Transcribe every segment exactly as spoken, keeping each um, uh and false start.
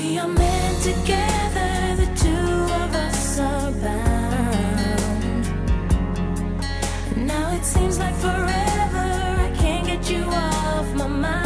We are meant together, the two of us are bound. And now it seems like forever, I can't get you off my mind.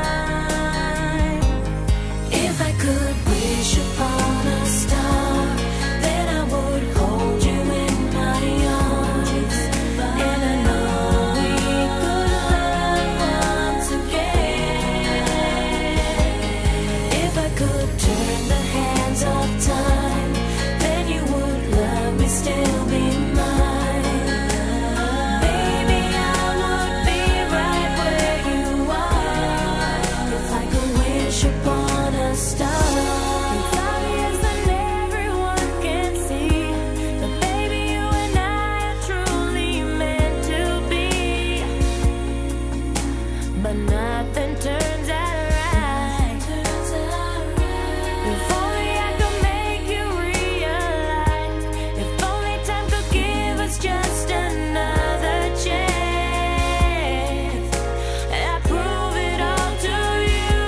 If I could wish upon a star, then I would hold you in my arms. And I know we could love once again. If I could turn the hands of time, then you would love me, still be mine. Baby, I would be right where you are. If I could wish upon a star. It's obvious that everyone can see that, baby, you and I are truly meant to be. But nothing turns out right. If only I could make you realize. If only time could give us just another chance. I'd prove it all to you.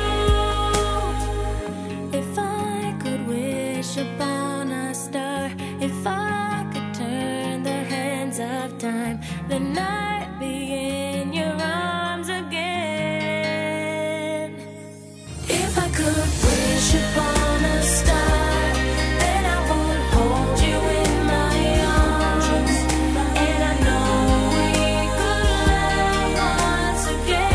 If I could wish upon a star, if I could turn the hands of time, then I'd be in your arms again. If I could wish upon a star, then I would hold you in my arms. And I know we could love once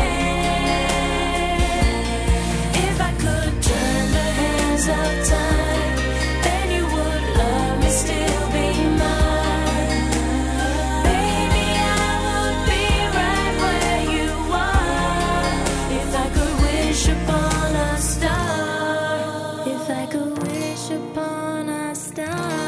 again. If I could turn the hands of time, then you would love me, still be mine. Baby, I would be right where you are. If I could wish upon a star, if I could wish upon a star.